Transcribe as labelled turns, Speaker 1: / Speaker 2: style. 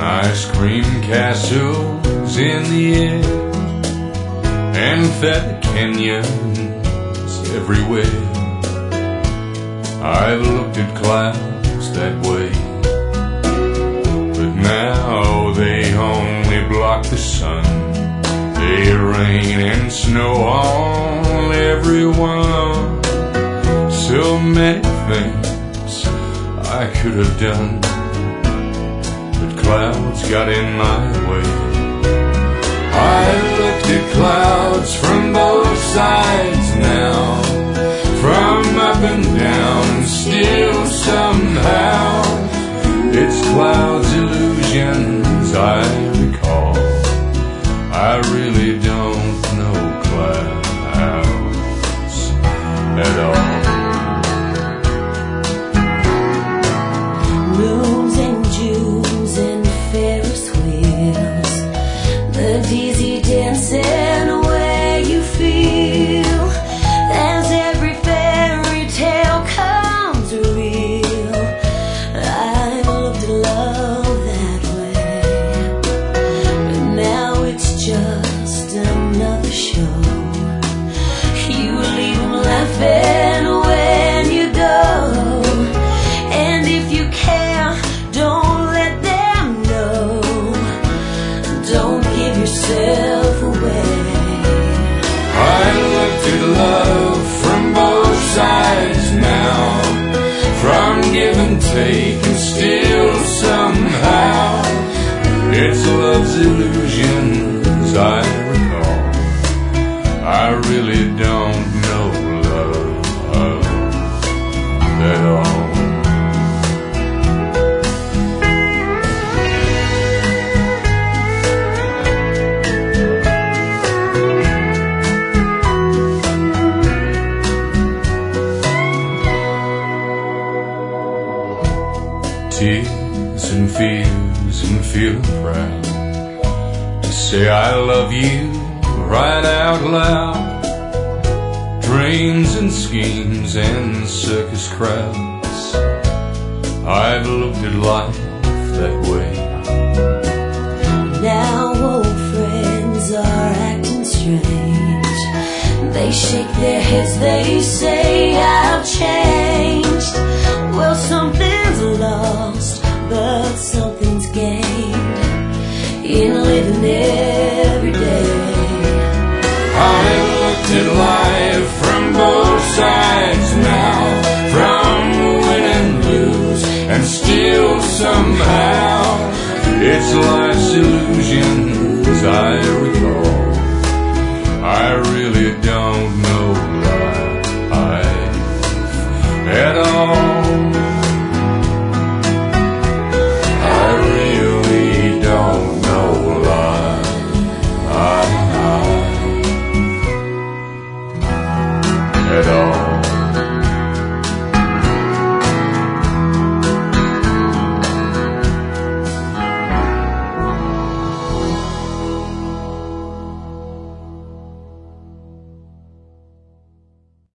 Speaker 1: ice cream castles in the air and feather canyons everywhere. I've looked at clouds that way, but now they only block the sun. They rain and snow on everyone. So many things I could have done, but clouds got in my way. I looked at clouds from both sides now, from up and down, still somehow it's clouds' illusions I recall. I really don't know clouds at all.
Speaker 2: Moons and Junes and Ferris wheels, the dizzy dancing where you feel as every fairy tale comes real. I've looked at love that way, but now it's just another show. You leave them laughing when you go, and if you care, don't let them know. Don't give yourself away.
Speaker 1: I looked at love from both sides now, from give and take, and still somehow it's love's illusions I recall. I really don't know love at all. Tears and fears and feeling proud to say I love you right out loud. Dreams and schemes and circus crowds, I've looked at life that way.
Speaker 2: Now old friends are acting strange. They shake their heads, they say I've changed. Well, something's lost, but something's gained in living every day.
Speaker 1: I looked at life from both sides now, from win and lose, and still somehow it's life's illusions I recall. I really don't